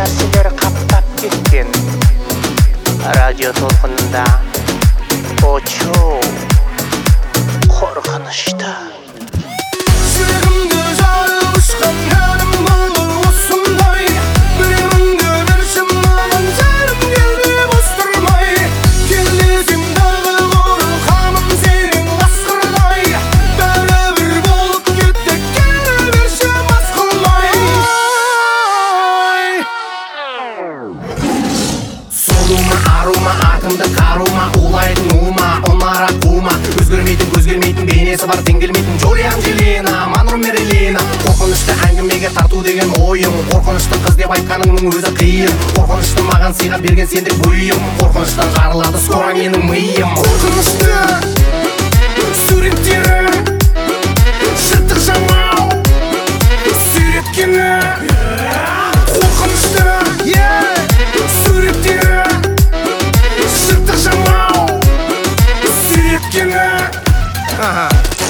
нәрселер қаптап кеткен. Радио толқынында очоу қорқынышты. Жүрегімді жарып ұшқан әнім бұл осындай. Білемінді бершім маған жарым келді бос тұрмай. Келесем дағы қорқамын сенің қасқырдай. Бәрібір болып кетті келе берші мас қылмай. Солума арума атымды қарума, улайтын ума онара қума. Өзгермейтін бейнесі бар теңделмейтін Джулиан Желена, Манро Мерелина. Қорқынышты әңгімеге тарту деген ойым. Қорқынышты қыз деп айтқаныңның өзі қиын. Қорқынышты маған сыйға берген сендік бұйым. Қорқыныштан жарылады скоро менің миым. Қорқынышты суреттері жыртық жамау сүйреткені. Қорқынышты суреттері жыртық жамау сүйреткені.